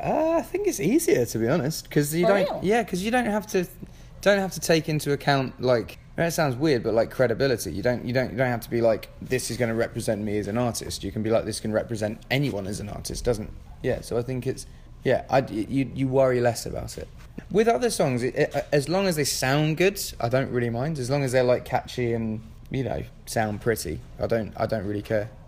I think it's easier, to be honest, because you For don't. real? Yeah, because you don't have to take into account, like, it sounds weird, but like credibility. You don't have to be like, this is going to represent me as an artist. You can be like, this can represent anyone as an artist. Doesn't. Yeah. So I think it's. Yeah. You worry less about it. With other songs, as long as they sound good, I don't really mind. As long as they're like catchy and sound pretty, I don't really care.